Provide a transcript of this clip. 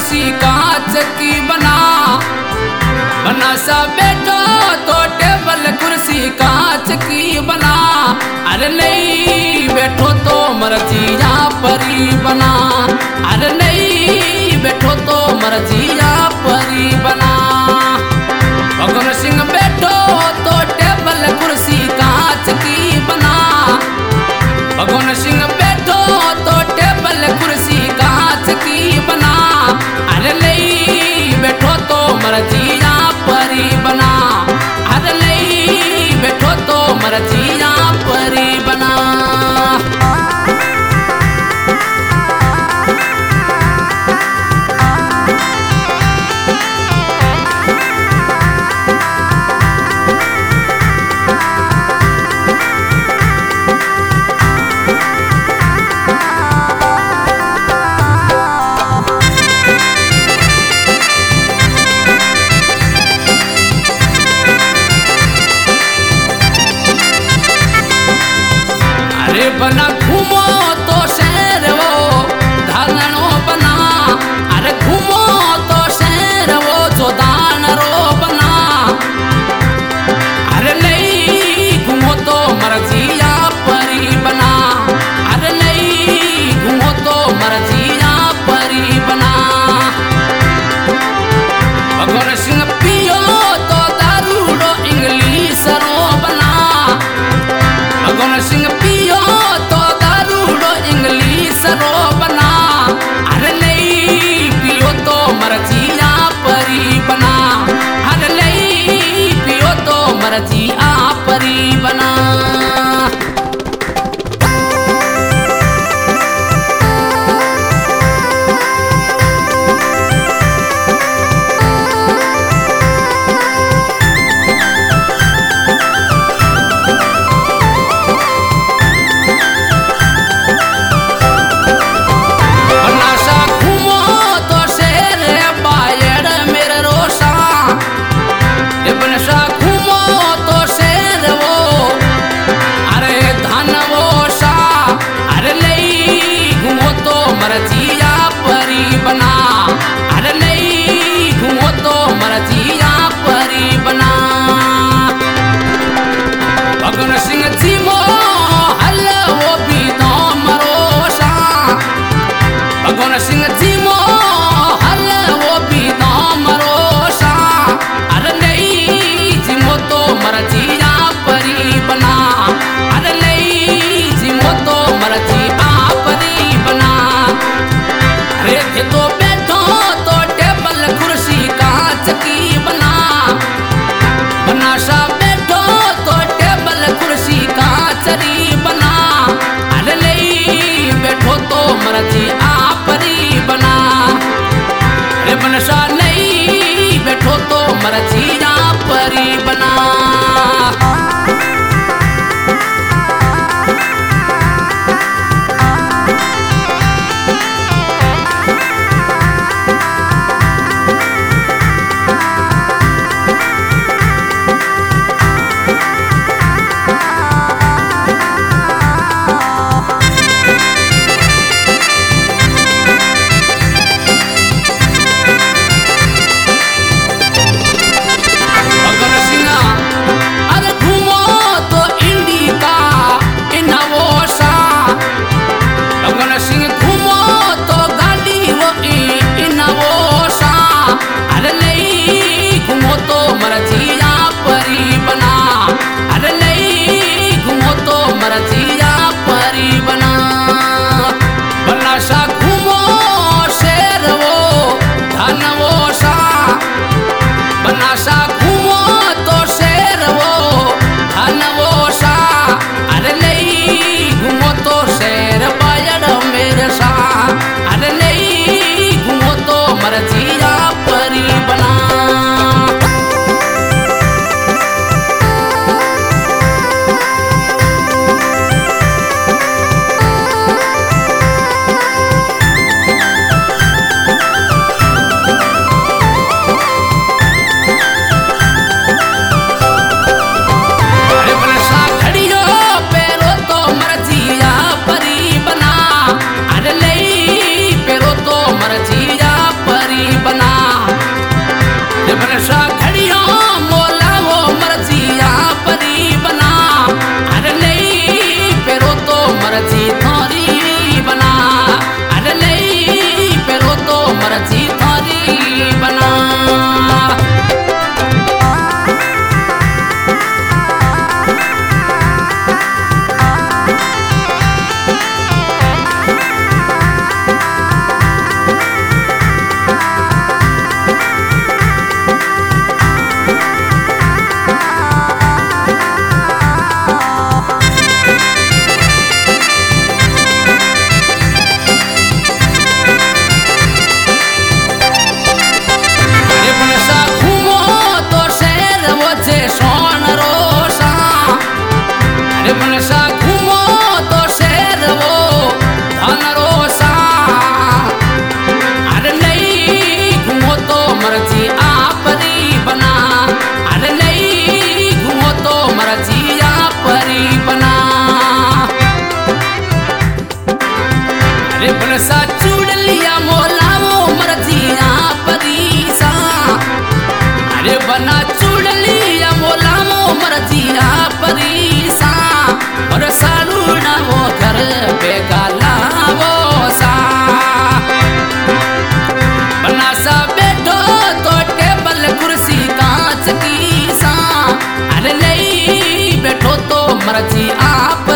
कुर्सी कांच की बना, बना सा बैठो तो टेबल कुर्सी कांच की बना। अरे नहीं बैठो तो मर्जिया परी बना, अरे नहीं बैठो तो मर्जिया परी बना। भगवान सिंह बैठो तो टेबल कुर्सी कांच की बना, भगवान सिंह बैठो तो टेबल कुर्सी कांच की बना। अरे नहीं बैठो तो मर्जिया परी बना, अरे नहीं बैठो तो मर्जिया परी बना। अरे बना घूमो तो शहर वो धानो बना, अरे घूमो तो शहर वो जो दानरो बना। अरे नहीं घूमो तो मर्जिया परी बना, अरे नहीं घूमो तो मर्जिया परी बना। भगवान सिंह पियो तो दारूड़ो इंग्लिशरो बना, भगवान सिंह पियो तो दारूड़ो बनसा घूमो तो शेर वो धन रोसा, अरे नहीं घूमो तो मर्जी आपरी बना, अरे नहीं घूमो तो मर्जी आपरी बना। अरे बनसा चूड़ लिया मोला वो मर्जी आपरी सा, अरे बना चूड़ लिया मोला वो मर्जी आपरी सा, और सालूना वो घर पे गाला वो सा। बना सा बैठो तो टेबल कुर्सी कांच की सा, अरे नहीं बैठो तो मर्जी आप